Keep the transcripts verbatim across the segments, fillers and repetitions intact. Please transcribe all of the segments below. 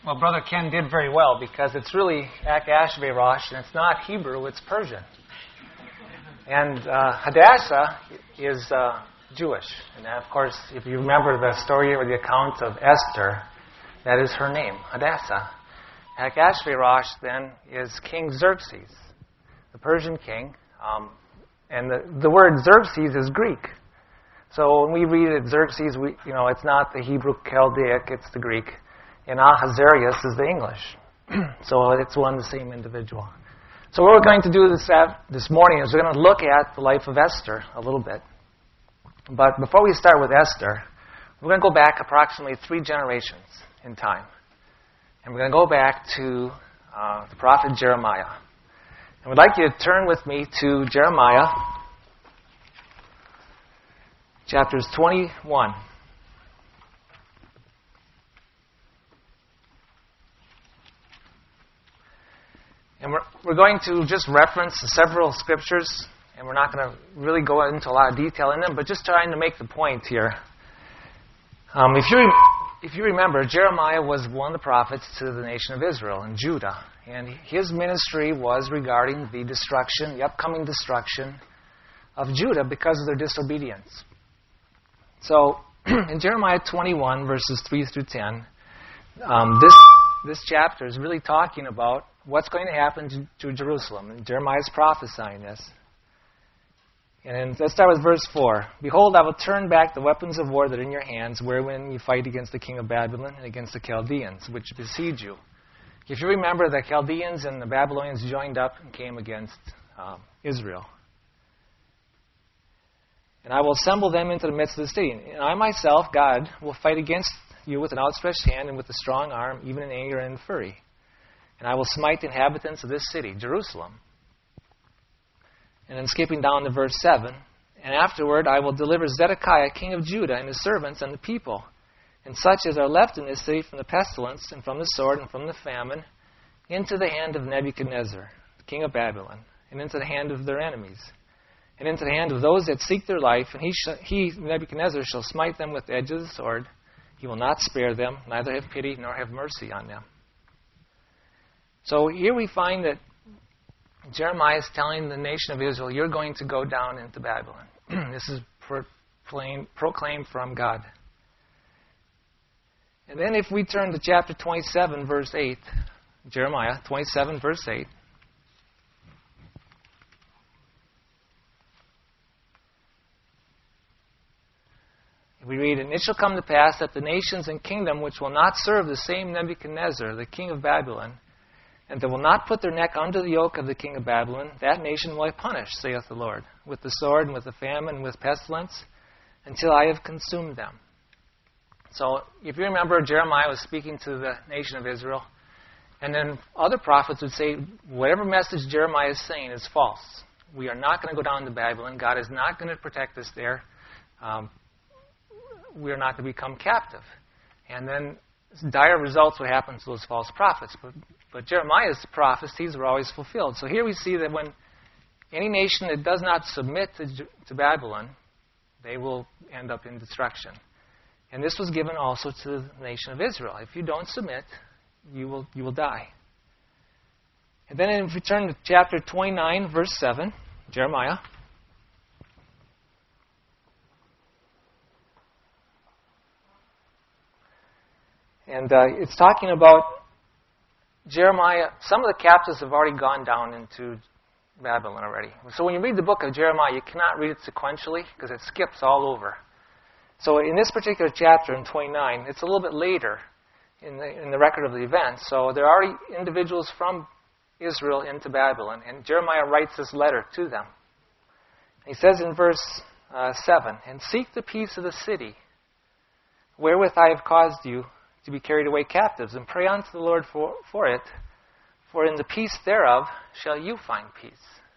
Well, Brother Ken did very well because it's really Akashverosh, and it's not Hebrew, it's Persian. And uh, Hadassah is uh, Jewish. And of course, if you remember the story or the account of Esther, that is her name, Hadassah. Akashverosh then is King Xerxes, the Persian king. Um, and the, the word Xerxes is Greek. So when we read it Xerxes, we, you know, it's not the Hebrew Chaldaic, it's the Greek. And Ahasuerus is the English. So it's one and the same individual. So what we're going to do this, this morning is we're going to look at the life of Esther a little bit. But before we start with Esther, we're going to go back approximately three generations in time. And we're going to go back to uh, the prophet Jeremiah. And we'd like you to turn with me to Jeremiah chapters twenty-one. And we're, we're going to just reference several scriptures, and we're not going to really go into a lot of detail in them, but just trying to make the point here. Um, if you if you remember, Jeremiah was one of the prophets to the nation of Israel and Judah, and his ministry was regarding the destruction, the upcoming destruction of Judah because of their disobedience. So, in Jeremiah twenty-one, verses three through ten, um, this this chapter is really talking about what's going to happen to, to Jerusalem. And Jeremiah is prophesying this. And let's start with verse four. Behold, I will turn back the weapons of war that are in your hands, wherein you fight against the king of Babylon and against the Chaldeans, which besiege you. If you remember, the Chaldeans and the Babylonians joined up and came against um, Israel. And I will assemble them into the midst of the city. And I myself, God, will fight against you with an outstretched hand and with a strong arm, even in anger and in fury. And I will smite the inhabitants of this city, Jerusalem. And then skipping down to verse seven. And afterward I will deliver Zedekiah, king of Judah, and his servants and the people, and such as are left in this city from the pestilence and from the sword and from the famine, into the hand of Nebuchadnezzar, king of Babylon, and into the hand of their enemies, and into the hand of those that seek their life. And he, sh- he Nebuchadnezzar, shall smite them with the edge of the sword. He will not spare them, neither have pity nor have mercy on them. So here we find that Jeremiah is telling the nation of Israel, you're going to go down into Babylon. This is proclaimed, proclaimed from God. And then if we turn to chapter twenty-seven, verse eight, Jeremiah twenty-seven, verse eight. We read, and it shall come to pass that the nations and kingdom which will not serve the same Nebuchadnezzar, the king of Babylon, and that will not put their neck under the yoke of the king of Babylon, that nation will I punish, saith the Lord, with the sword and with the famine and with pestilence, until I have consumed them. So, if you remember, Jeremiah was speaking to the nation of Israel, and then other prophets would say, whatever message Jeremiah is saying is false. We are not going to go down to Babylon. God is not going to protect us there. Um, we are not going to become captive. And then dire results would happen to those false prophets. But But Jeremiah's prophecies were always fulfilled. So here we see that when any nation that does not submit to, to Babylon, they will end up in destruction. And this was given also to the nation of Israel. If you don't submit, you will you will die. And then if we turn to chapter twenty-nine, verse seven, Jeremiah. And uh, it's talking about Jeremiah. Some of the captives have already gone down into Babylon already. So when you read the book of Jeremiah, you cannot read it sequentially because it skips all over. So in this particular chapter, in twenty-nine, it's a little bit later in the, in the record of the events. So there are already individuals from Israel into Babylon, and Jeremiah writes this letter to them. He says in verse uh, seven, and seek the peace of the city, wherewith I have caused you to be carried away captives, and pray unto the Lord for, for it, for in the peace thereof shall you find peace.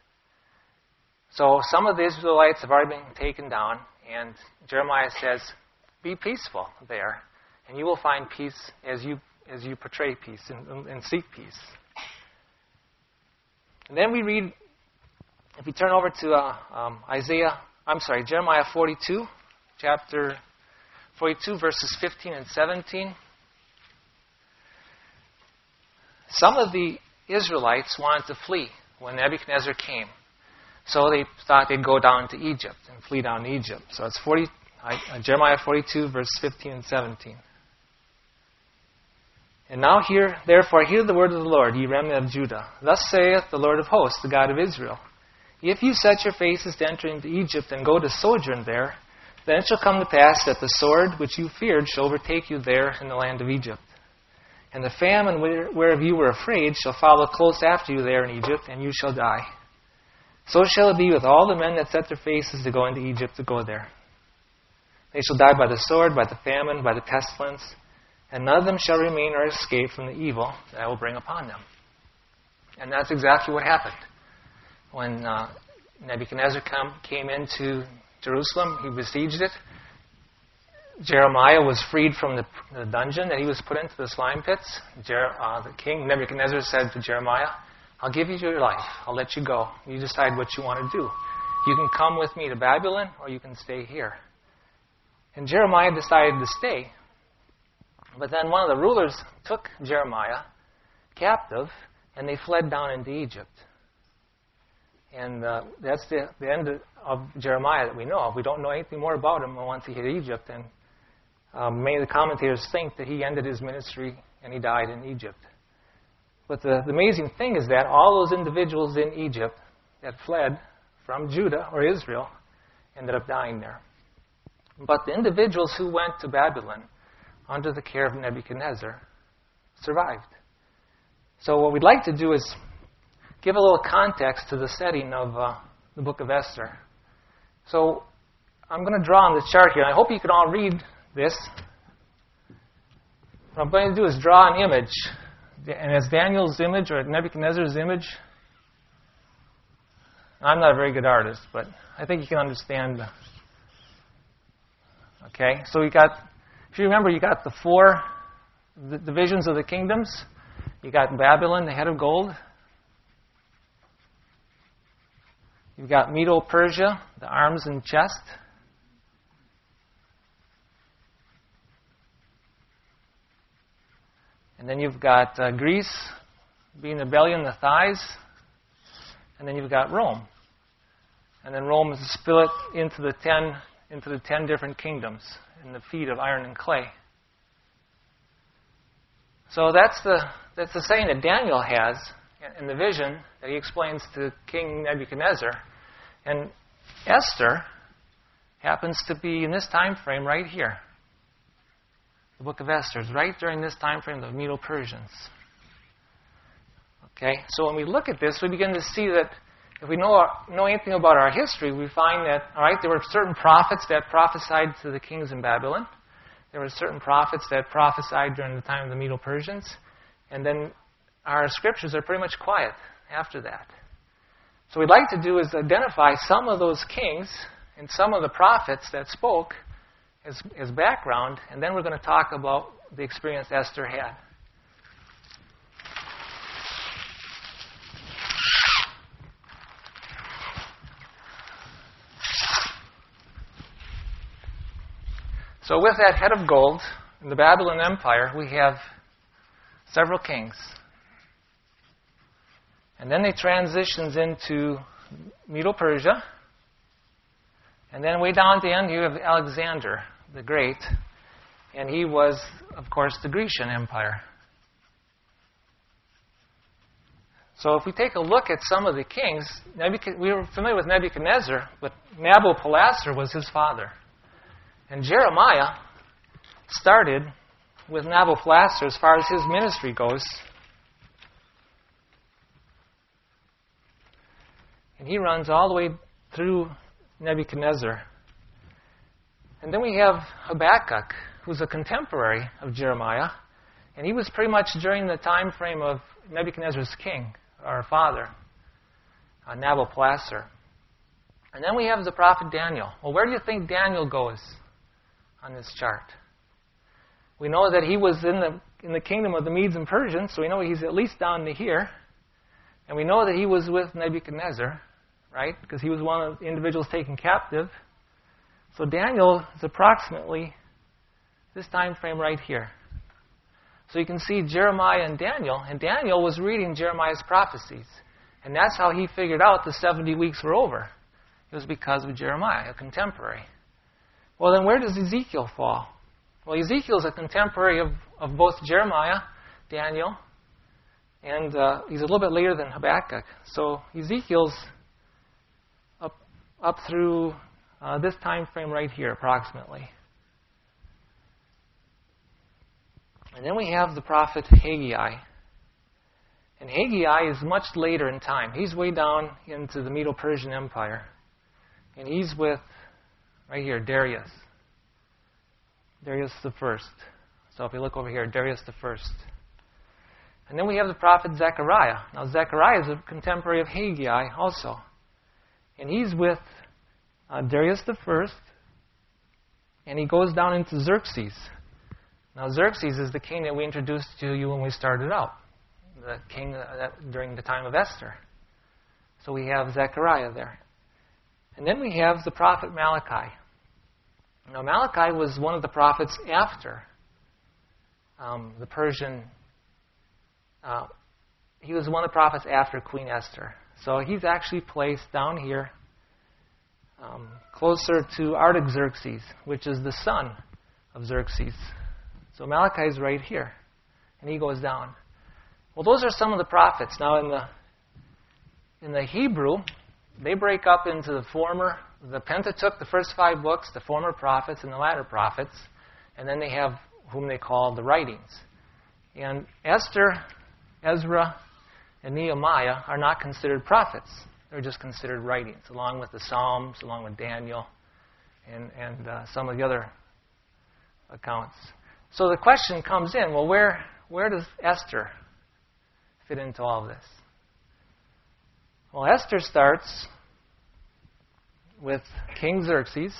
So some of the Israelites have already been taken down, and Jeremiah says, be peaceful there, and you will find peace as you as you portray peace and, and seek peace. And then we read, if we turn over to uh, um, Isaiah, I'm sorry, Jeremiah forty-two, chapter forty-two, verses fifteen and seventeen. some of the Israelites wanted to flee when Nebuchadnezzar came. So they thought they'd go down to Egypt and flee down to Egypt. So it's forty, uh, Jeremiah forty-two, verse fifteen and seventeen. And now hear, therefore, hear the word of the Lord, ye remnant of Judah. Thus saith the Lord of hosts, the God of Israel. If you set your faces to enter into Egypt and go to sojourn there, then it shall come to pass that the sword which you feared shall overtake you there in the land of Egypt. And the famine whereof you were afraid shall follow close after you there in Egypt, and you shall die. So shall it be with all the men that set their faces to go into Egypt to go there. They shall die by the sword, by the famine, by the pestilence, and none of them shall remain or escape from the evil that I will bring upon them. And that's exactly what happened. When uh, Nebuchadnezzar come, came into Jerusalem, he besieged it. Jeremiah was freed from the, the dungeon that he was put into, the slime pits. Jer- uh, the king Nebuchadnezzar said to Jeremiah, I'll give you your life. I'll let you go. You decide what you want to do. You can come with me to Babylon, or you can stay here. And Jeremiah decided to stay. But then one of the rulers took Jeremiah captive, and they fled down into Egypt. And uh, that's the, the end of Jeremiah that we know of. We don't know anything more about him once he hit Egypt. And um, many of the commentators think that he ended his ministry and he died in Egypt. But the, the amazing thing is that all those individuals in Egypt that fled from Judah or Israel ended up dying there. But the individuals who went to Babylon under the care of Nebuchadnezzar survived. So what we'd like to do is give a little context to the setting of uh, the book of Esther. So I'm going to draw on the chart here. I hope you can all read this. What I'm going to do is draw an image. And it's Daniel's image or Nebuchadnezzar's image. I'm not a very good artist, but I think you can understand. Okay, so we got, if you remember, you got the four the divisions of the kingdoms. You got Babylon, the head of gold. You've got Medo-Persia, the arms and chest. And then you've got uh, Greece, being the belly and the thighs. And then you've got Rome. And then Rome is split into the ten into the ten different kingdoms in the feet of iron and clay. So that's the that's the saying that Daniel has in the vision that he explains to King Nebuchadnezzar. And Esther happens to be in this time frame right here. The book of Esther is right during this time frame of the Medo-Persians. Okay, so when we look at this, we begin to see that if we know our, know anything about our history, we find that, all right, there were certain prophets that prophesied to the kings in Babylon. There were certain prophets that prophesied during the time of the Medo-Persians. And then our scriptures are pretty much quiet after that. So what we'd like to do is identify some of those kings and some of the prophets that spoke as, as background, and then we're going to talk about the experience Esther had. So with that head of gold in the Babylon Empire, we have several kings. And then they transitions into Medo-Persia. And then way down at the end, you have Alexander the Great. And he was, of course, the Grecian Empire. So if we take a look at some of the kings, we were familiar with Nebuchadnezzar, but Nabopolassar was his father. And Jeremiah started with Nabopolassar as far as his ministry goes. And he runs all the way through Nebuchadnezzar. And then we have Habakkuk, who's a contemporary of Jeremiah. And he was pretty much during the time frame of Nebuchadnezzar's king, our father, uh, Nabopolassar. And then we have the prophet Daniel. Well, where do you think Daniel goes on this chart? We know that he was in the in the kingdom of the Medes and Persians, so we know he's at least down to here. And we know that he was with Nebuchadnezzar, right? Because he was one of the individuals taken captive. So Daniel is approximately this time frame right here. So you can see Jeremiah and Daniel, and Daniel was reading Jeremiah's prophecies. And that's how he figured out the seventy weeks were over. It was because of Jeremiah, a contemporary. Well, then where does Ezekiel fall? Well, Ezekiel is a contemporary of, of both Jeremiah, Daniel, and uh, he's a little bit later than Habakkuk. So Ezekiel's up, up through uh, this time frame right here, approximately. And then we have the prophet Haggai. And Haggai is much later in time. He's way down into the Medo-Persian Empire. And he's with, right here, Darius. Darius the First. So if you look over here, Darius the First. And then we have the prophet Zechariah. Now Zechariah is a contemporary of Haggai also. And he's with uh, Darius the First. And he goes down into Xerxes. Now Xerxes is the king that we introduced to you when we started out. The king uh, during the time of Esther. So we have Zechariah there. And then we have the prophet Malachi. Now Malachi was one of the prophets after um, the Persian. Uh, he was one of the prophets after Queen Esther. So he's actually placed down here um, closer to Artaxerxes, which is the son of Xerxes. So Malachi is right here. And he goes down. Well, those are some of the prophets. Now, in the in the Hebrew, they break up into the former, the Pentateuch, the first five books, the former prophets, and the latter prophets, and then they have whom they call the writings. And Esther, Ezra, and Nehemiah are not considered prophets. They're just considered writings, along with the Psalms, along with Daniel, and, and uh, some of the other accounts. So the question comes in, well, where where does Esther fit into all of this? Well, Esther starts with King Xerxes.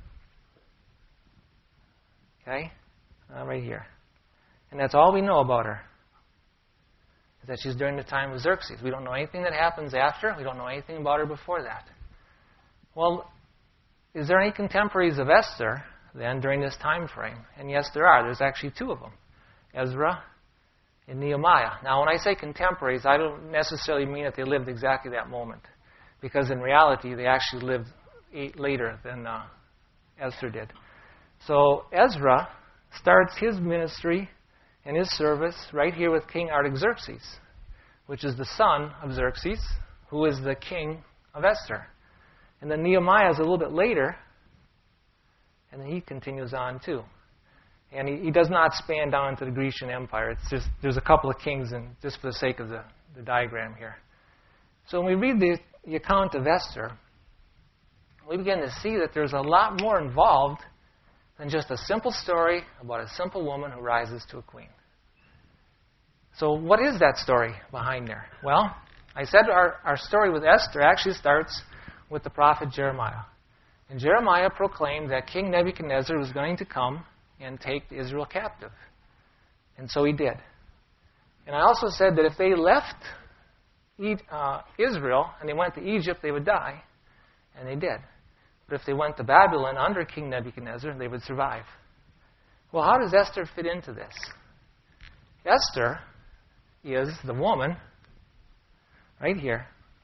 Okay? Uh, right here. And that's all we know about her. Is that she's during the time of Xerxes. We don't know anything that happens after. We don't know anything about her before that. Well, is there any contemporaries of Esther then during this time frame? And yes, there are. There's actually two of them. Ezra and Nehemiah. Now, when I say contemporaries, I don't necessarily mean that they lived exactly that moment. Because in reality, they actually lived eight later than uh, Esther did. So Ezra starts his ministry and his service right here with King Artaxerxes, which is the son of Xerxes, who is the king of Esther. And then Nehemiah is a little bit later, and then he continues on too. And he, he does not span down into the Grecian Empire. It's just there's a couple of kings, and just for the sake of the, the diagram here. So when we read the, the account of Esther, we begin to see that there's a lot more involved than just a simple story about a simple woman who rises to a queen. So what is that story behind there? Well, I said our, our story with Esther actually starts with the prophet Jeremiah. And Jeremiah proclaimed that King Nebuchadnezzar was going to come and take Israel captive. And so he did. And I also said that if they left uh, Israel and they went to Egypt, they would die. And they did. But if they went to Babylon under King Nebuchadnezzar, they would survive. Well, how does Esther fit into this? Esther is the woman, right here,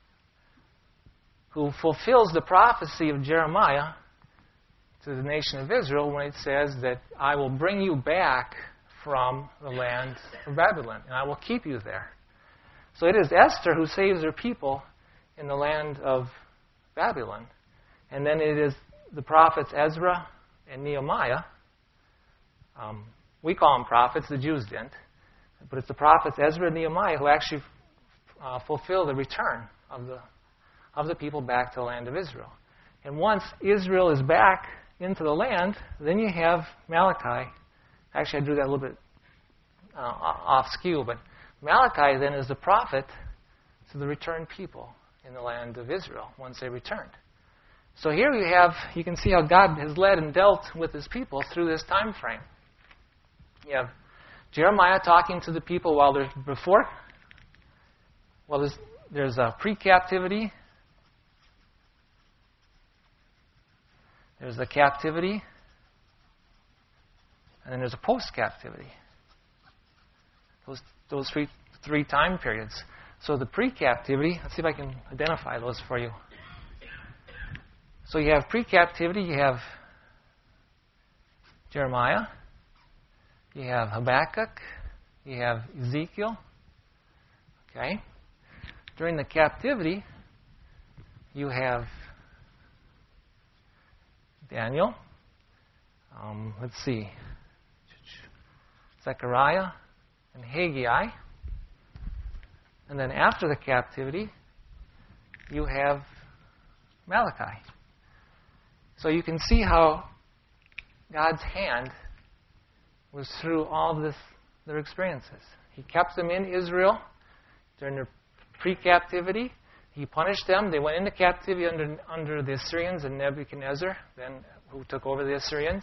who fulfills the prophecy of Jeremiah to the nation of Israel when it says that I will bring you back from the land of Babylon, and I will keep you there. So it is Esther who saves her people in the land of Babylon. And then it is the prophets Ezra and Nehemiah. Um, we call them prophets, the Jews didn't. But it's the prophets Ezra and Nehemiah who actually uh, fulfill the return of the, of the people back to the land of Israel. And once Israel is back into the land, then you have Malachi. Actually, I drew that a little bit uh, off skew, but Malachi then is the prophet to the returned people in the land of Israel once they returned. So here you have, you can see how God has led and dealt with his people through this time frame. You have Jeremiah talking to the people while they're before, well, there's, there's a pre-captivity, there's the captivity, and then there's a post-captivity. those those three three time periods. So the pre-captivity, let's see if I can identify those for you. So you have pre-captivity, you have Jeremiah, you have Habakkuk, you have Ezekiel. Okay? During the captivity, you have Daniel. Um, let's see. Zechariah and Haggai. And then after the captivity, you have Malachi. So you can see how God's hand was through all this, their experiences. He kept them in Israel during their pre-captivity. He punished them. They went into captivity under, under the Assyrians and Nebuchadnezzar, then who took over the Assyrians.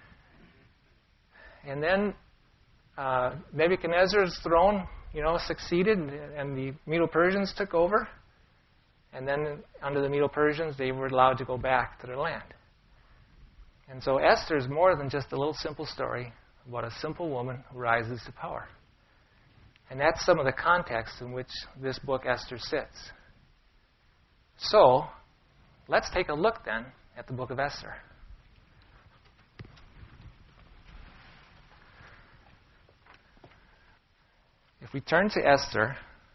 And then uh, Nebuchadnezzar's throne, you know, succeeded, and the Medo-Persians took over. And then under the Medo-Persians, they were allowed to go back to their land. And so Esther is more than just a little simple story about a simple woman who rises to power. And that's some of the context in which this book, Esther, sits. So, let's take a look then at the book of Esther. If we turn to Esther,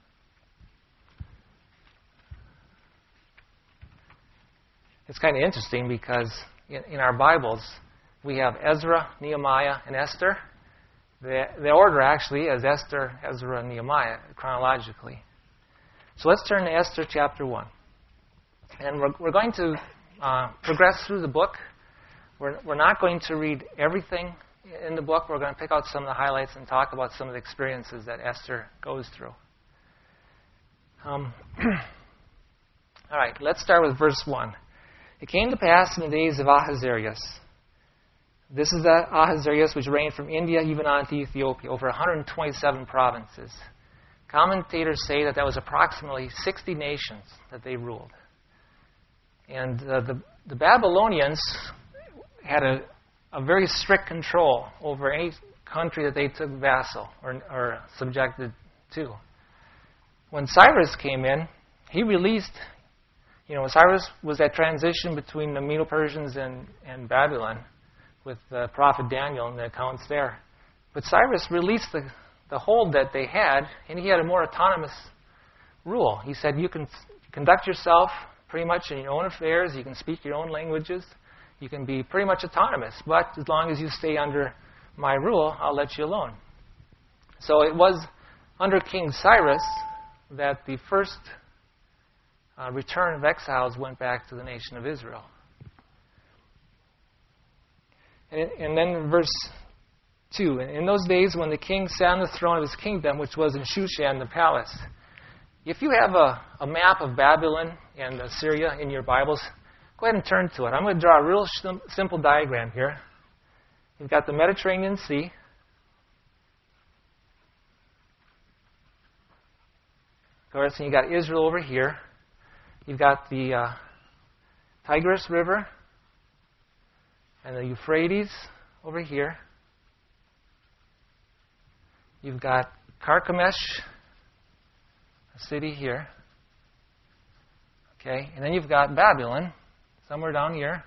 it's kind of interesting because in, in our Bibles, we have Ezra, Nehemiah, and Esther. The, the order actually is Esther, Ezra, and Nehemiah chronologically. So let's turn to Esther chapter one. And we're, we're going to uh, progress through the book. We're, we're not going to read everything in the book. We're going to pick out some of the highlights and talk about some of the experiences that Esther goes through. Um, all right, let's start with verse one. It came to pass in the days of Ahasuerus. This is the Ahasuerus which reigned from India even on to Ethiopia, over one hundred twenty-seven provinces. Commentators say that that was approximately sixty nations that they ruled. And uh, the, the Babylonians had a, a very strict control over any country that they took vassal or, or subjected to. When Cyrus came in, he released, you know, Cyrus was that transition between the Medo-Persians and, and Babylon with the prophet Daniel and the accounts there. But Cyrus released the, the hold that they had, and he had a more autonomous rule. He said, you can conduct yourself pretty much in your own affairs, you can speak your own languages, you can be pretty much autonomous, but as long as you stay under my rule, I'll let you alone. So it was under King Cyrus that the first uh, return of exiles went back to the nation of Israel. And, and then in verse two, in those days when the king sat on the throne of his kingdom, which was in Shushan the palace. If you have a, a map of Babylon and Assyria in your Bibles, go ahead and turn to it. I'm going to draw a real sim- simple diagram here. You've got the Mediterranean Sea. Of course, and you've got Israel over here. You've got the uh, Tigris River and the Euphrates over here. You've got Carchemish, a city here. Okay, and then you've got Babylon, somewhere down here.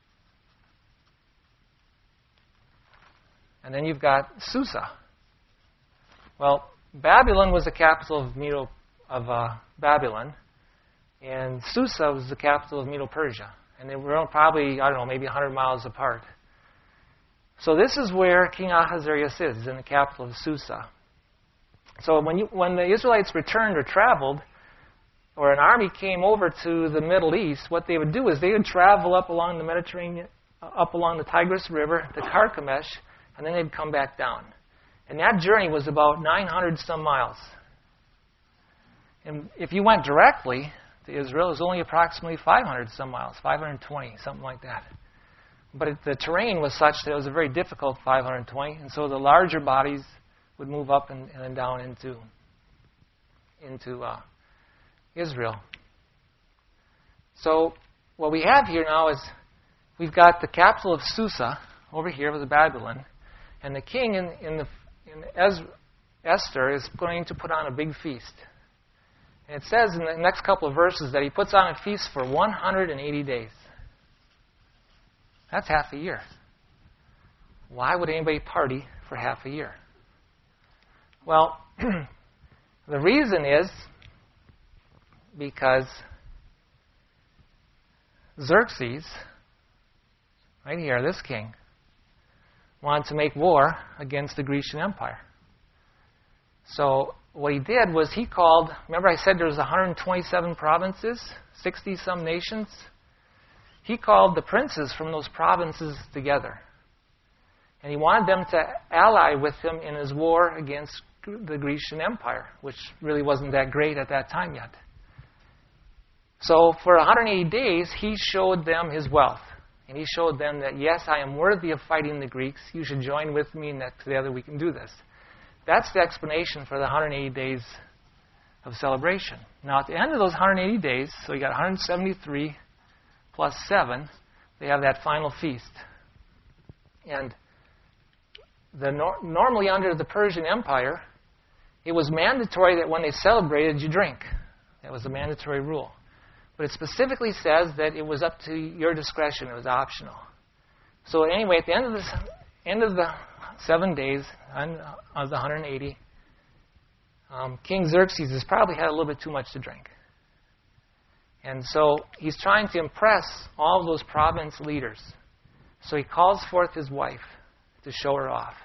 And then you've got Susa. Well, Babylon was the capital of Medo of uh, Babylon, and Susa was the capital of Medo-Persia. And they were probably, I don't know, maybe one hundred miles apart. So this is where King Ahasuerus is, in the capital of Susa. So when you, when the Israelites returned or traveled, or an army came over to the Middle East, what they would do is they would travel up along the Mediterranean, up along the Tigris River to Carchemish, and then they'd come back down. And that journey was about nine hundred some miles. And if you went directly to Israel, it was only approximately five hundred some miles, five hundred twenty, something like that. But it, the terrain was such that it was a very difficult five hundred twenty, and so the larger bodies would move up and, and then down into, into uh, Israel. So what we have here now is we've got the capital of Susa over here with Babylon, and the king in, in the in Ezra, Esther is going to put on a big feast. And it says in the next couple of verses that he puts on a feast for one hundred eighty days. That's half a year. Why would anybody party for half a year? Well, the reason is because Xerxes, right here, this king, wanted to make war against the Grecian Empire. So what he did was he called, remember I said there was one hundred twenty-seven provinces, sixty-some nations? He called the princes from those provinces together. And he wanted them to ally with him in his war against the Grecian Empire, which really wasn't that great at that time yet. So for one hundred eighty days, he showed them his wealth. And he showed them that, yes, I am worthy of fighting the Greeks. You should join with me, and that together we can do this. That's the explanation for the one hundred eighty days of celebration. Now, at the end of those one hundred eighty days, so you got one hundred seventy-three plus seven, they have that final feast. And the nor- normally under the Persian Empire, it was mandatory that when they celebrated, you drink. That was a mandatory rule. But it specifically says that it was up to your discretion. It was optional. So anyway, at the end of the end of the seven days of the one hundred eighty, um, King Xerxes has probably had a little bit too much to drink. And so he's trying to impress all of those province leaders. So he calls forth his wife to show her off.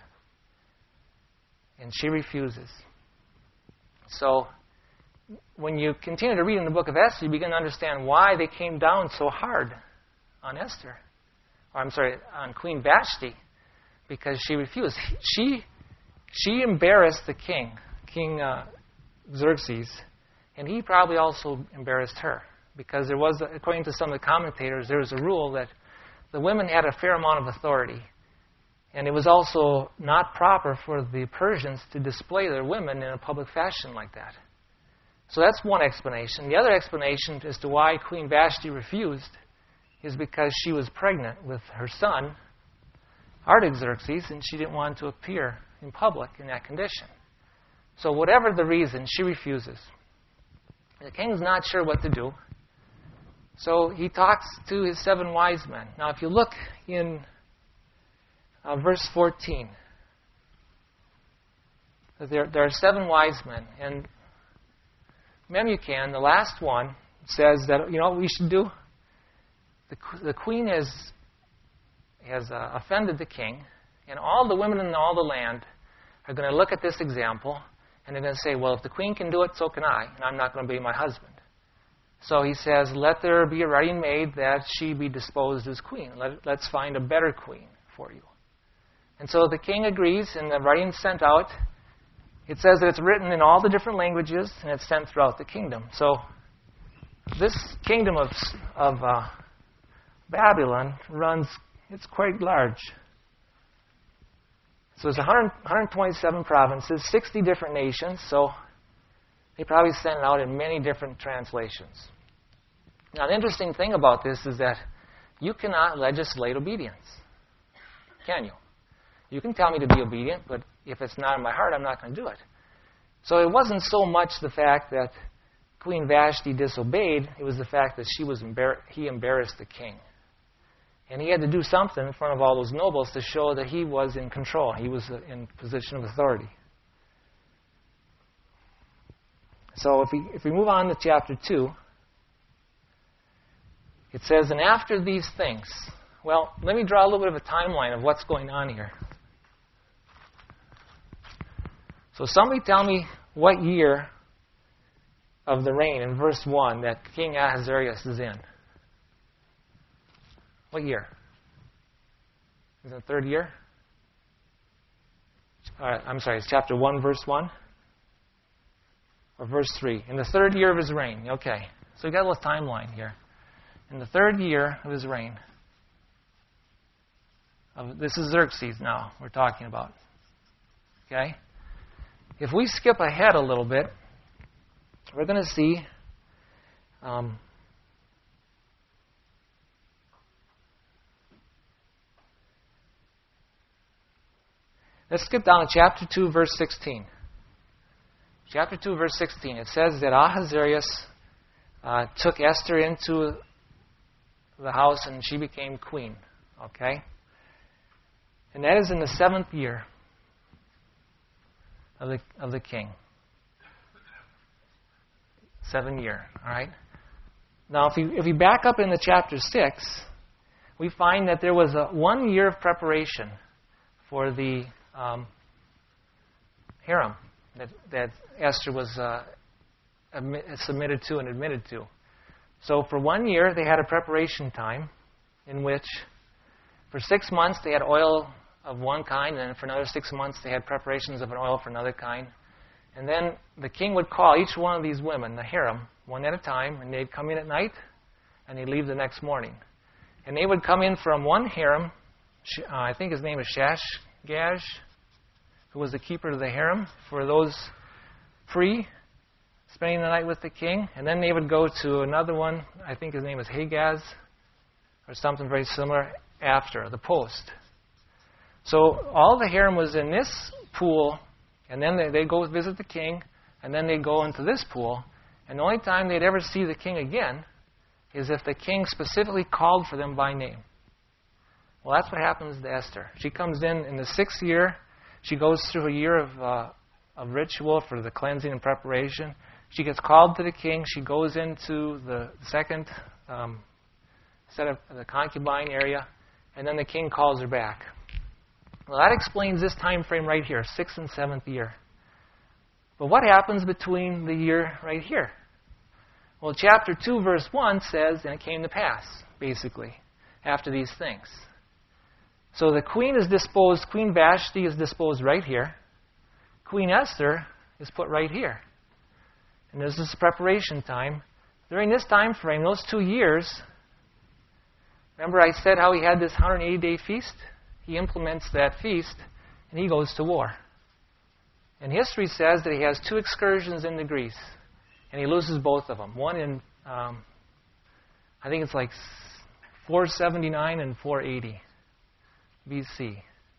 And she refuses. So when you continue to read in the book of Esther, you begin to understand why they came down so hard on Esther. Or I'm sorry, on Queen Vashti. Because she refused. She, she embarrassed the king, King uh, Xerxes. And he probably also embarrassed her. Because there was, according to some of the commentators, there was a rule that the women had a fair amount of authority. And it was also not proper for the Persians to display their women in a public fashion like that. So that's one explanation. The other explanation as to why Queen Vashti refused is because she was pregnant with her son, Artaxerxes, and she didn't want to appear in public in that condition. So whatever the reason, she refuses. The king's not sure what to do. So he talks to his seven wise men. Now, if you look in uh, verse fourteen, there, there are seven wise men. And Memucan, the last one, says that, you know what we should do? The, the queen has, has uh, offended the king, and all the women in all the land are going to look at this example, and they're going to say, well, if the queen can do it, so can I, and I'm not going to be my husband. So he says, let there be a writing made that she be disposed as queen. Let, let's find a better queen for you. And so the king agrees, and the writing's sent out. It says that it's written in all the different languages, and it's sent throughout the kingdom. So this kingdom of, of uh, Babylon runs, it's quite large. So there's one hundred, one hundred twenty-seven provinces, sixty different nations, so they probably sent it out in many different translations. Now, the interesting thing about this is that you cannot legislate obedience, can you? You can tell me to be obedient, but if it's not in my heart, I'm not going to do it. So it wasn't so much the fact that Queen Vashti disobeyed, it was the fact that she was embar- he embarrassed the king. And he had to do something in front of all those nobles to show that he was in control. He was in position of authority. So if we if we move on to chapter two, it says, and after these things, well, let me draw a little bit of a timeline of what's going on here. So somebody tell me what year of the reign in verse one that King Ahasuerus is in. What year? Is it the third year? All right, I'm sorry, it's chapter one, verse one? Or verse three? In the third year of his reign. Okay, so we got a little timeline here. In the third year of his reign. Of, this is Xerxes now we're talking about. Okay? If we skip ahead a little bit, we're going to see um, let's skip down to chapter two, verse sixteen. chapter two, verse sixteen. It says that Ahasuerus uh, took Esther into the house and she became queen. Okay? And that is in the seventh year of the, of the king. Seven year, all right? Now, if we, if we back up into chapter six, we find that there was a one year of preparation for the um, harem that, that Esther was uh, admit, submitted to and admitted to. So for one year, they had a preparation time in which for six months they had oil of one kind, and then for another six months they had preparations of an oil for another kind. And then the king would call each one of these women, the harem, one at a time, and they'd come in at night, and they'd leave the next morning. And they would come in from one harem, uh, I think his name is Shashgaz, who was the keeper of the harem, for those free, spending the night with the king. And then they would go to another one, I think his name is Hagaz, or something very similar, after, the post. So all the harem was in this pool, and then they, they'd go visit the king, and then they'd go into this pool. And the only time they'd ever see the king again is if the king specifically called for them by name. Well, that's what happens to Esther. She comes in in the sixth year. She goes through a year of, uh, of ritual for the cleansing and preparation. She gets called to the king. She goes into the second um, set of the concubine area, and then the king calls her back. Well, that explains this time frame right here, sixth and seventh year. But what happens between the year right here? Well, chapter two, verse one says, and it came to pass, basically, after these things. So the queen is disposed, Queen Vashti is disposed right here. Queen Esther is put right here. And there's this preparation time. During this time frame, those two years, remember I said how he had this one hundred eighty day feast? He implements that feast, and he goes to war. And history says that he has two excursions into Greece, and he loses both of them. One in, um, I think it's like four seventy-nine and four eighty B C.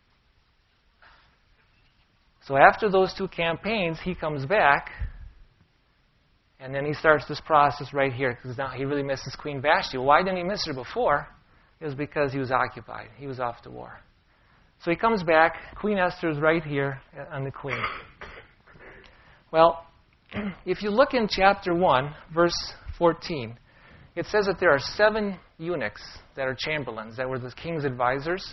So after those two campaigns, he comes back, and then he starts this process right here, because now he really misses Queen Vashti. Well, why didn't he miss her before? It was because he was occupied. He was off to war. So he comes back. Queen Esther is right here on the queen. Well, if you look in chapter one, verse fourteen, it says that there are seven eunuchs that are chamberlains, that were the king's advisors.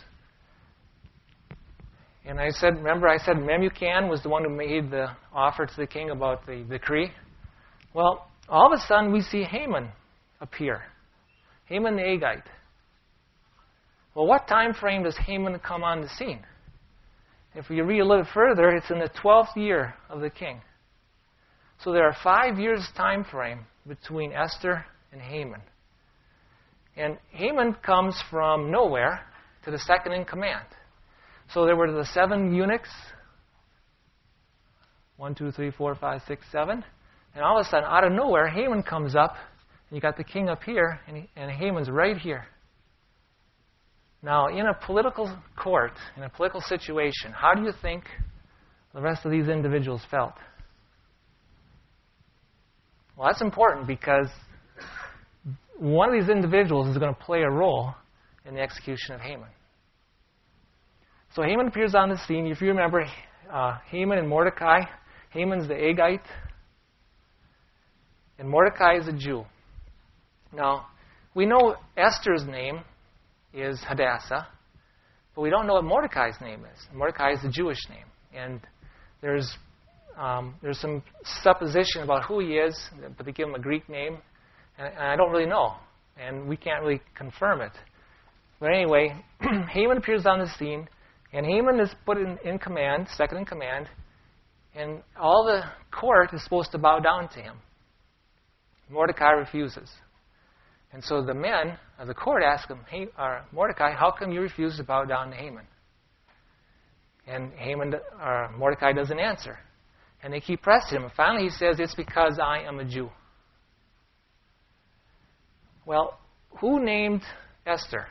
And I said, remember I said Memucan was the one who made the offer to the king about the decree? Well, all of a sudden we see Haman appear. Haman the Agagite. Well, what time frame does Haman come on the scene? If we read a little further, it's in the twelfth year of the king. So there are five years time frame between Esther and Haman. And Haman comes from nowhere to the second in command. So there were the seven eunuchs. One, two, three, four, five, six, seven. And all of a sudden, out of nowhere, Haman comes up. And you got the king up here, and, he, and Haman's right here. Now, in a political court, in a political situation, how do you think the rest of these individuals felt? Well, that's important because one of these individuals is going to play a role in the execution of Haman. So Haman appears on the scene. If you remember, uh, Haman and Mordecai. Haman's the Agagite, and Mordecai is a Jew. Now, we know Esther's name is Hadassah, but we don't know what Mordecai's name is. Mordecai is the Jewish name. And there's um, there's some supposition about who he is, but they give him a Greek name, and, and I don't really know, and we can't really confirm it. But anyway, Haman appears on the scene, and Haman is put in, in command, second in command, and all the court is supposed to bow down to him. Mordecai refuses. And so the men of the court ask him, hey, uh, Mordecai, how come you refuse to bow down to Haman? And Haman, uh, Mordecai doesn't answer. And they keep pressing him. And finally he says, it's because I am a Jew. Well, who named Esther?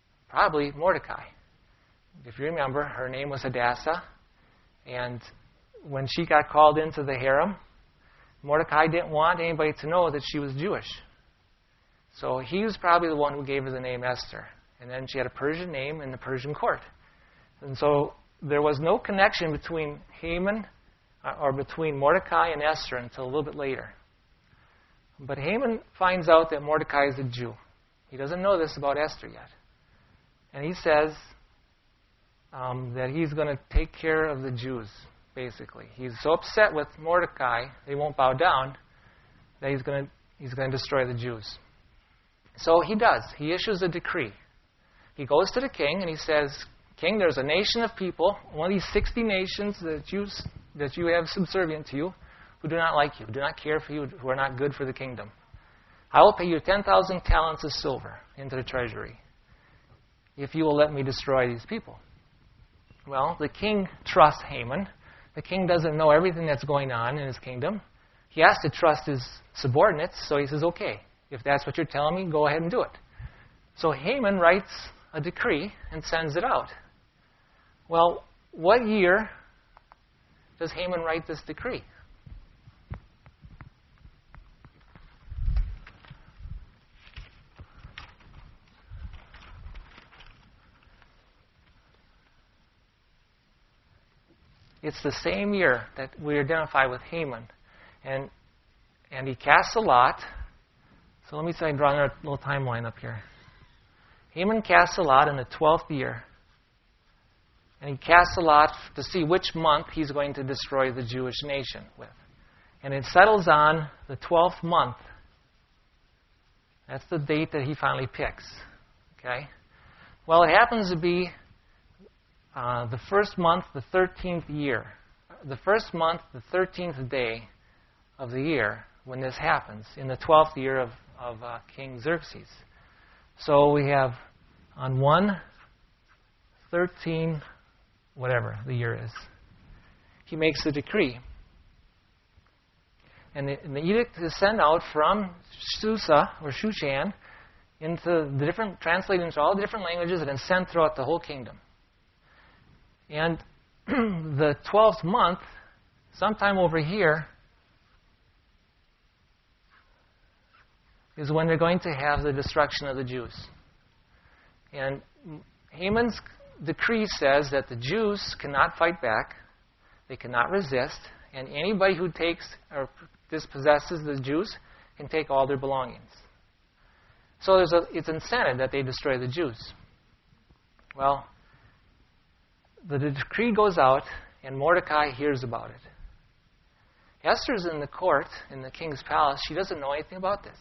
Probably Mordecai. If you remember, her name was Hadassah. And when she got called into the harem, Mordecai didn't want anybody to know that she was Jewish. So he was probably the one who gave her the name Esther. And then she had a Persian name in the Persian court. And so there was no connection between Haman uh, or between Mordecai and Esther until a little bit later. But Haman finds out that Mordecai is a Jew. He doesn't know this about Esther yet. And he says um, that he's going to take care of the Jews, basically. He's so upset with Mordecai, they won't bow down, that he's going to he's going to destroy the Jews. So he does. He issues a decree. He goes to the king and he says, King, there's a nation of people, one of these sixty nations that you, that you have subservient to you, who do not like you, do not care for you, who are not good for the kingdom. I will pay you ten thousand talents of silver into the treasury if you will let me destroy these people. Well, the king trusts Haman. The king doesn't know everything that's going on in his kingdom. He has to trust his subordinates, so he says, okay, if that's what you're telling me, go ahead and do it. So Haman writes a decree and sends it out. Well, what year does Haman write this decree? It's the same year that we identify with Haman. And and he casts a lot. So let me say, draw a little timeline up here. Haman casts a lot in the twelfth year. And he casts a lot to see which month he's going to destroy the Jewish nation with. And it settles on the twelfth month. That's the date that he finally picks. Okay? Well, it happens to be uh, the first month, the thirteenth year. The first month, the thirteenth day of the year when this happens, in the twelfth year of, of uh, King Xerxes. So we have on one, thirteen, whatever the year is, he makes a decree. And the, and the edict is sent out from Susa, or Shushan, into the different, translated into all the different languages, and then sent throughout the whole kingdom. And the twelfth month, sometime over here, is when they're going to have the destruction of the Jews. And Haman's decree says that the Jews cannot fight back, they cannot resist, and anybody who takes or dispossesses the Jews can take all their belongings. So there's a, it's incentive that they destroy the Jews. Well, the decree goes out, and Mordecai hears about it. Esther's in the court, in the king's palace. She doesn't know anything about this.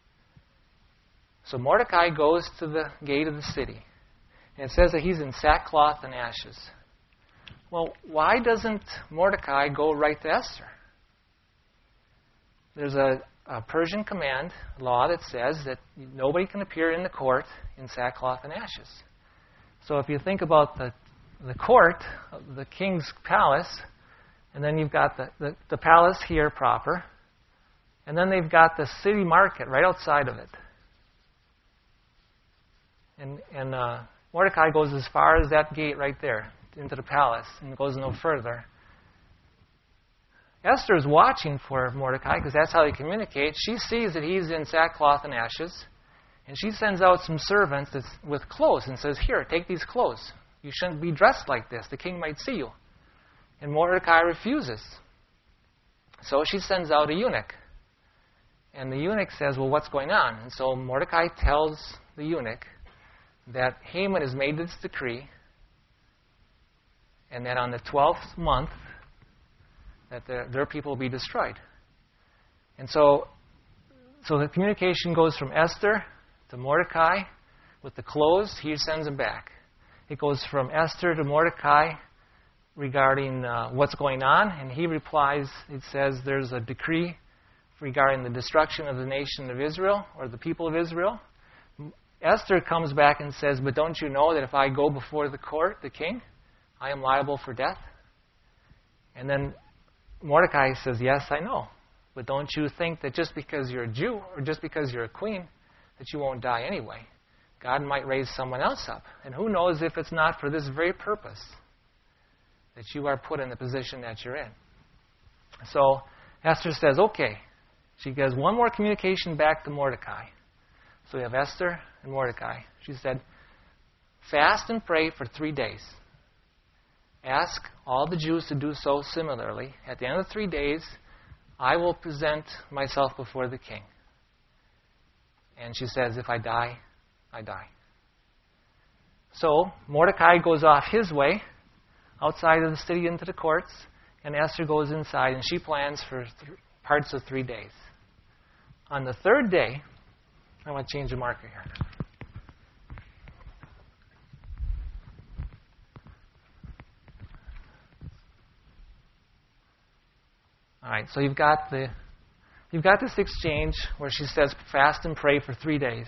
So Mordecai goes to the gate of the city. And it says that he's in sackcloth and ashes. Well, why doesn't Mordecai go right to Esther? There's a, a Persian command law that says that nobody can appear in the court in sackcloth and ashes. So if you think about the, the court, the king's palace, and then you've got the, the, the palace here proper, and then they've got the city market right outside of it. And, and uh, Mordecai goes as far as that gate right there, into the palace, and goes no further. Esther is watching for Mordecai, because that's how they communicate. She sees that he's in sackcloth and ashes, and she sends out some servants that's with clothes and says, here, take these clothes. You shouldn't be dressed like this. The king might see you. And Mordecai refuses. So she sends out a eunuch. And the eunuch says, well, what's going on? And so Mordecai tells the eunuch that Haman has made this decree, and that on the twelfth month, that their, their people will be destroyed. And so, so the communication goes from Esther to Mordecai with the clothes. He sends them back. It goes from Esther to Mordecai regarding uh, what's going on, and he replies, it says there's a decree regarding the destruction of the nation of Israel, or the people of Israel. Esther comes back and says, but don't you know that if I go before the court, the king, I am liable for death? And then Mordecai says, yes, I know. But don't you think that just because you're a Jew, or just because you're a queen, that you won't die anyway? God might raise someone else up. And who knows if it's not for this very purpose, that you are put in the position that you're in. So Esther says, okay. She gives one more communication back to Mordecai. So we have Esther and Mordecai. She said, fast and pray for three days. Ask all the Jews to do so similarly. At the end of three days, I will present myself before the king. And she says, if I die, I die. So Mordecai goes off his way, outside of the city into the courts, and Esther goes inside, and she plans for th- parts of three days. On the third day, I want to change the marker here. All right, so you've got the you've got this exchange where she says, fast and pray for three days.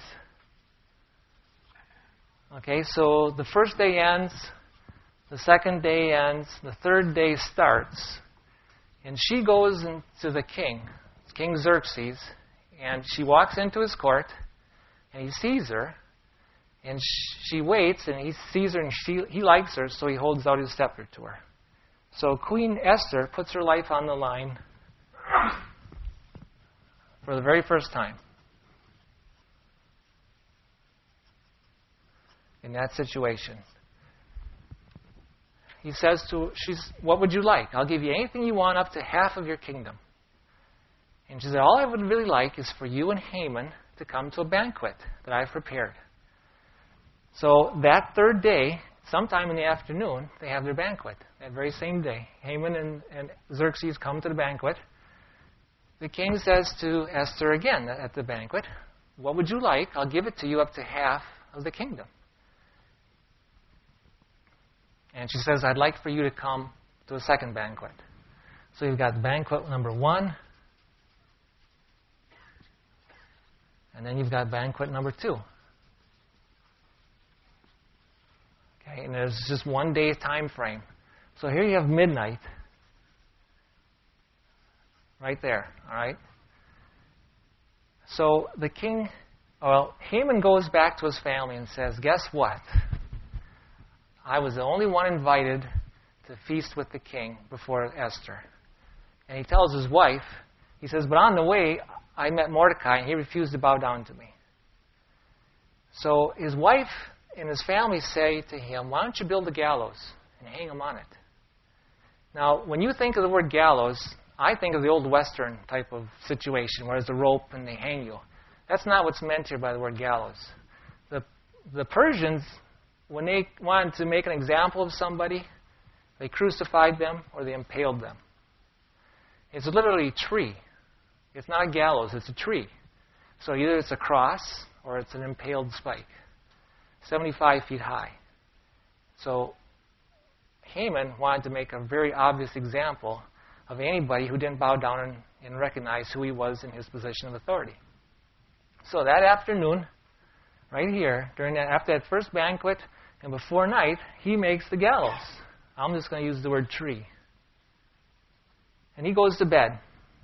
Okay, so the first day ends, the second day ends, the third day starts, and she goes into the king, King Xerxes, and she walks into his court, and he sees her, and she waits, and he sees her, and she, he likes her, so he holds out his scepter to her. So Queen Esther puts her life on the line for the very first time in that situation. He says to her, she's, what would you like? I'll give you anything you want, up to half of your kingdom. And she said, all I would really like is for you and Haman to come to a banquet that I've prepared. So that third day, sometime in the afternoon, they have their banquet. That very same day, Haman and, and Xerxes come to the banquet. The king says to Esther again at the banquet, what would you like? I'll give it to you, up to half of the kingdom. And she says, I'd like for you to come to a second banquet. So you've got banquet number one, and then you've got banquet number two. Okay, and there's just one day time frame. So here you have midnight. Right there, all right? So the king, well, Haman goes back to his family and says, guess what? I was the only one invited to feast with the king before Esther. And he tells his wife, he says, but on the way, I met Mordecai, and he refused to bow down to me. So his wife and his family say to him, why don't you build a gallows and hang him on it? Now, when you think of the word gallows, I think of the old Western type of situation where there's a rope and they hang you. That's not what's meant here by the word gallows. The, the Persians, when they wanted to make an example of somebody, they crucified them or they impaled them. It's literally a tree. It's not a gallows, it's a tree. So either it's a cross or it's an impaled spike, seventy-five feet high. So Haman wanted to make a very obvious example of anybody who didn't bow down and, and recognize who he was in his position of authority. So that afternoon, right here, during that, after that first banquet and before night, he makes the gallows. I'm just going to use the word tree. And he goes to bed.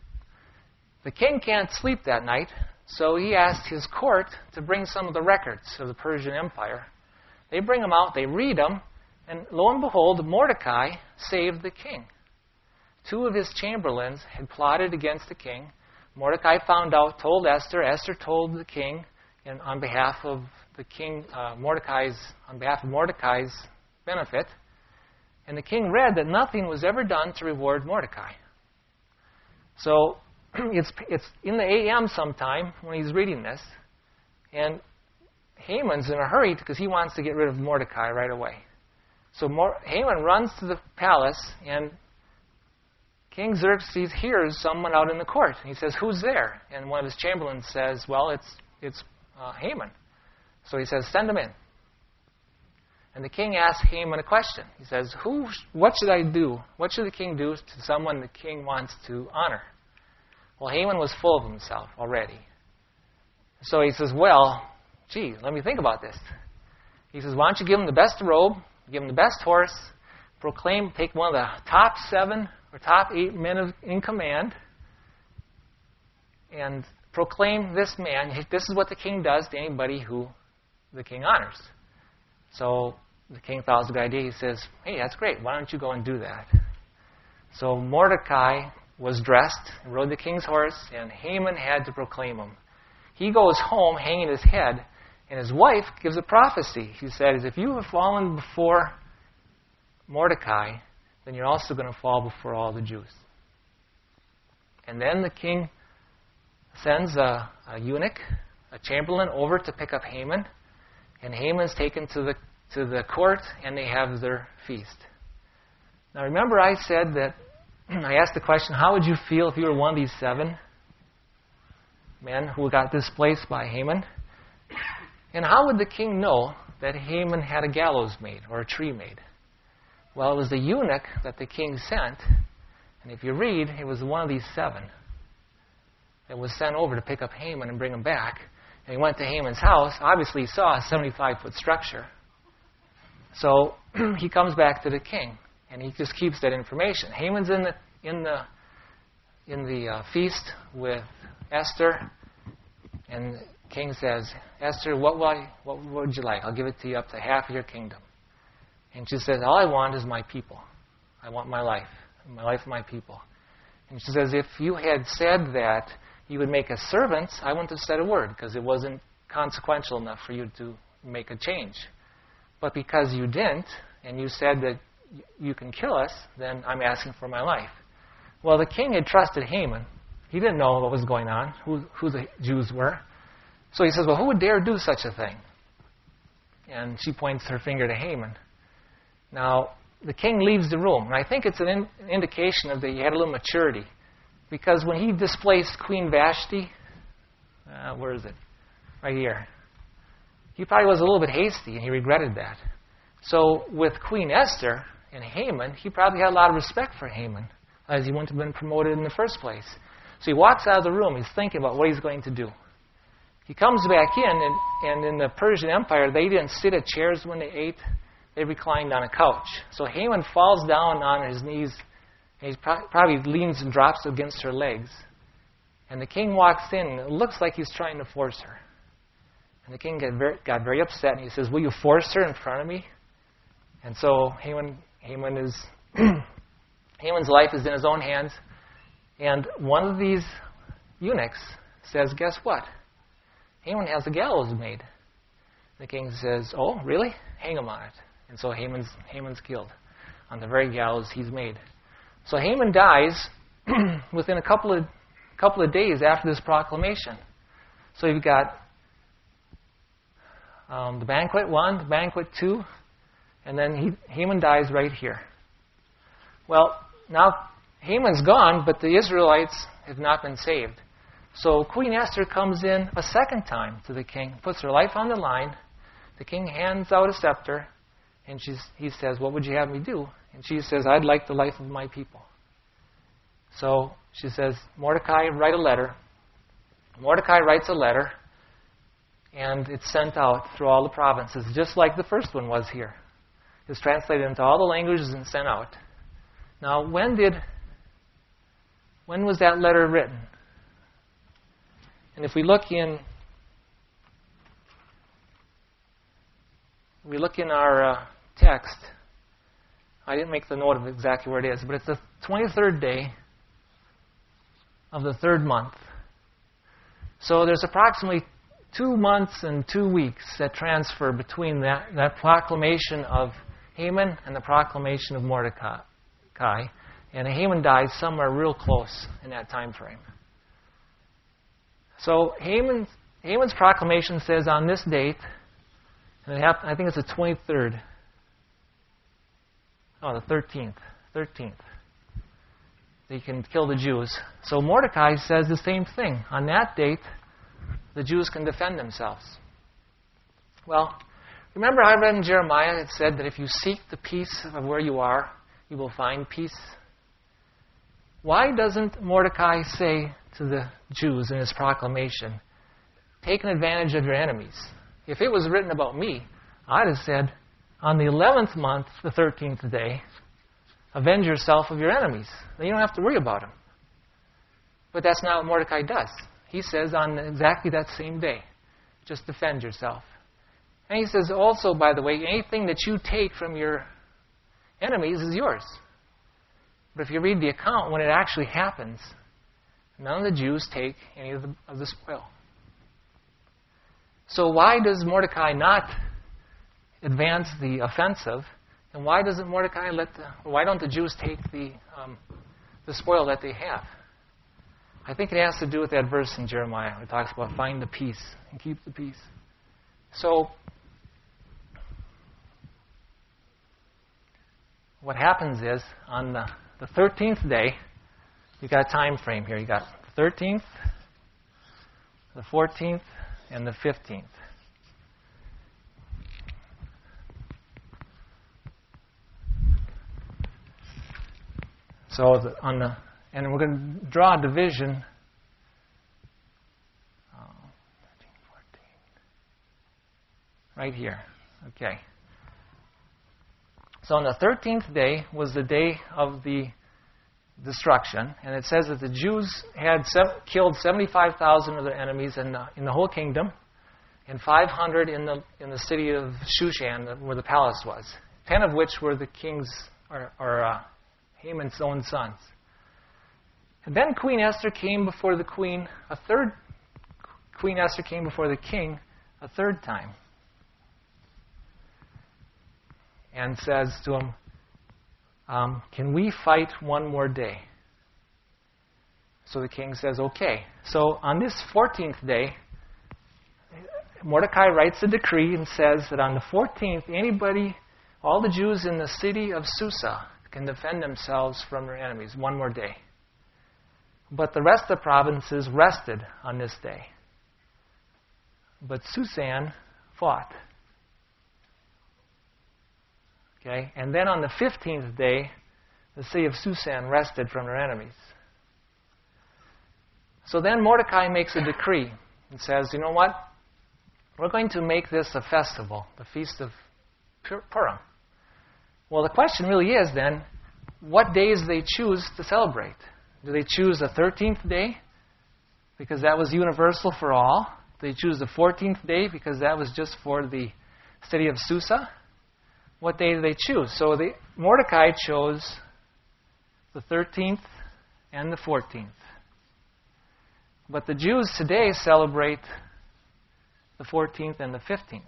The king can't sleep that night, so he asked his court to bring some of the records of the Persian Empire. They bring them out, they read them, and lo and behold, Mordecai saved the king. Two of his chamberlains had plotted against the king. Mordecai found out, told Esther. Esther told the king, and on behalf of the king, uh, Mordecai's, on behalf of Mordecai's benefit. And the king read that nothing was ever done to reward Mordecai. So it's it's in the A M sometime when he's reading this, and Haman's in a hurry because he wants to get rid of Mordecai right away. So Mor- Haman runs to the palace, and King Xerxes hears someone out in the court. He says, who's there? And one of his chamberlains says, well, it's it's uh, Haman. So he says, send him in. And the king asks Haman a question. He says, "Who? What should I do? What should the king do to someone the king wants to honor?" Well, Haman was full of himself already. So he says, well, gee, let me think about this. He says, why don't you give him the best robe, give him the best horse, proclaim, take one of the top seven or top eight men of, in command, and proclaim this man. This is what the king does to anybody who the king honors. So the king thought it was a good idea. He says, hey, that's great. Why don't you go and do that? So Mordecai was dressed, rode the king's horse, and Haman had to proclaim him. He goes home hanging his head, and his wife gives a prophecy. She says, if you have fallen before Mordecai, then you're also going to fall before all the Jews. And then the king sends a, a eunuch, a chamberlain, over to pick up Haman, and Haman's taken to the to the court, and they have their feast. Now remember I said that, I asked the question, how would you feel if you were one of these seven men who got displaced by Haman? And how would the king know that Haman had a gallows made, or a tree made? Well, it was the eunuch that the king sent, and if you read, it was one of these seven that was sent over to pick up Haman and bring him back. And he went to Haman's house. Obviously, he saw a seventy-five foot structure. So he comes back to the king, and he just keeps that information. Haman's in the in the in the uh, feast with Esther, and the king says, "Esther, what will I, what would you like? I'll give it to you up to half of your kingdom." And she says, "All I want is my people. I want my life, my life of my people." And she says, "If you had said that you would make us servants, I wouldn't have said a word because it wasn't consequential enough for you to make a change. But because you didn't, and you said that you can kill us, then I'm asking for my life." Well, the king had trusted Haman. He didn't know what was going on, who, who the Jews were. So he says, well, who would dare do such a thing? And she points her finger to Haman. Now, the king leaves the room, and I think it's an in, indication of that he had a little maturity. Because when he displaced Queen Vashti, uh, where is it? Right here. He probably was a little bit hasty, and he regretted that. So with Queen Esther and Haman, he probably had a lot of respect for Haman, as he wouldn't have been promoted in the first place. So he walks out of the room. He's thinking about what he's going to do. He comes back in, and, and in the Persian Empire, they didn't sit at chairs when they ate. They reclined on a couch. So Haman falls down on his knees, and he pro- probably leans and drops against her legs. And the king walks in, and it looks like he's trying to force her. And the king got very, got very upset, and he says, "Will you force her in front of me?" And so Haman, Haman is, Haman's life is in his own hands. And one of these eunuchs says, "Guess what? Haman has a gallows made." The king says, "Oh, really? Hang him on it." And so Haman's, Haman's killed on the very gallows he's made. So Haman dies within a couple of couple of days after this proclamation. So you've got um, the banquet one, the banquet two, and then he, Haman dies right here. Well, now Haman's gone, but the Israelites have not been saved. So Queen Esther comes in a second time to the king, puts her life on the line. The king hands out a scepter, and she's, he says, "What would you have me do?" And she says, "I'd like the life of my people." So she says, "Mordecai, write a letter." Mordecai writes a letter, and it's sent out through all the provinces, just like the first one was here. It's translated into all the languages and sent out. Now, when did, when was that letter written? And if we look in, we look in our uh, text, I didn't make the note of exactly where it is, but it's the twenty-third day of the third month. So there's approximately two months and two weeks that transfer between that, that proclamation of Haman and the proclamation of Mordecai. And Haman died somewhere real close in that time frame. So Haman's, Haman's proclamation says on this date, and it happened, I think it's the twenty-third. Oh, the thirteenth. thirteenth. They can kill the Jews. So Mordecai says the same thing. On that date, the Jews can defend themselves. Well, remember I read in Jeremiah, it said that if you seek the peace of where you are, you will find peace. Why doesn't Mordecai say to the Jews in his proclamation, take advantage of your enemies? If it was written about me, I'd have said, on the eleventh month, the thirteenth day, avenge yourself of your enemies. Then you don't have to worry about them. But that's not what Mordecai does. He says on exactly that same day, just defend yourself. And he says also, by the way, anything that you take from your enemies is yours. But if you read the account, when it actually happens, none of the Jews take any of the, of the spoil. So why does Mordecai not advance the offensive? And why doesn't Mordecai let the, why don't the Jews take the, um, the spoil that they have? I think it has to do with that verse in Jeremiah where it talks about find the peace and keep the peace. So what happens is on the, the thirteenth day, you got a time frame here. You got the thirteenth, the fourteenth, and the fifteenth. So the, on the and we're going to draw a division. Oh, thirteen, fourteen. Right here. Okay. So on the thirteenth day was the day of the destruction, and it says that the Jews had sev- killed seventy-five thousand of their enemies in the, in the whole kingdom, and five hundred in the in the city of Shushan, where the palace was. Ten of which were the king's or, or uh, Haman's own sons. And then Queen Esther came before the queen a third. Queen Esther came before the king a third time, and says to him, um, can we fight one more day? So the king says, okay. So on this fourteenth day, Mordecai writes a decree and says that on the fourteenth, anybody, all the Jews in the city of Susa can defend themselves from their enemies one more day. But the rest of the provinces rested on this day. But Susan fought. Okay? And then on the fifteenth day, the city of Susan rested from their enemies. So then Mordecai makes a decree and says, you know what? We're going to make this a festival, the Feast of Purim. Well, the question really is then, what days do they choose to celebrate? Do they choose the thirteenth day because that was universal for all? Do they choose the fourteenth day because that was just for the city of Susa? What day do they choose? So the, Mordecai chose the thirteenth and the fourteenth. But the Jews today celebrate the fourteenth and the fifteenth.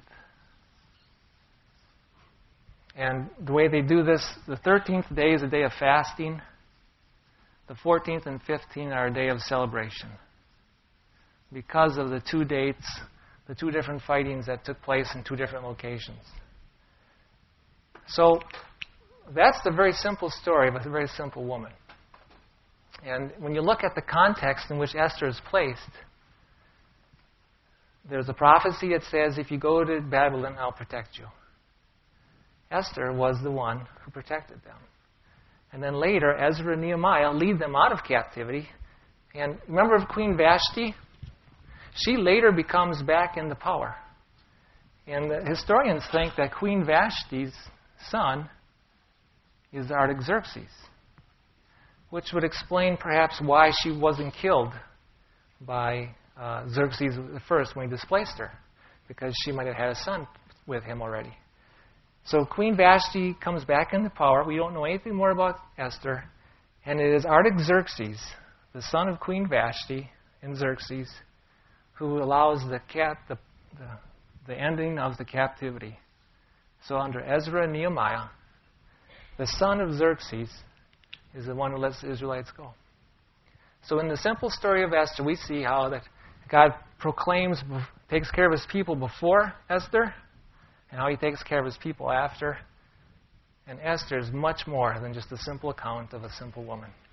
And the way they do this, the thirteenth day is a day of fasting. The fourteenth and fifteenth are a day of celebration. Because of the two dates, the two different fightings that took place in two different locations. So that's the very simple story of a very simple woman. And when you look at the context in which Esther is placed, there's a prophecy that says, if you go to Babylon, I'll protect you. Esther was the one who protected them. And then later, Ezra and Nehemiah lead them out of captivity. And remember Queen Vashti? She later becomes back in the power. And the historians think that Queen Vashti's son is Artaxerxes, which would explain perhaps why she wasn't killed by uh, Xerxes the First when he displaced her, because she might have had a son with him already. So Queen Vashti comes back into power. We don't know anything more about Esther. And it is Artaxerxes, the son of Queen Vashti and Xerxes, who allows the, cap, the, the, the ending of the captivity. So under Ezra and Nehemiah, the son of Xerxes is the one who lets the Israelites go. So in the simple story of Esther, we see how that God proclaims, takes care of his people before Esther, and how he takes care of his people after. And Esther is much more than just a simple account of a simple woman.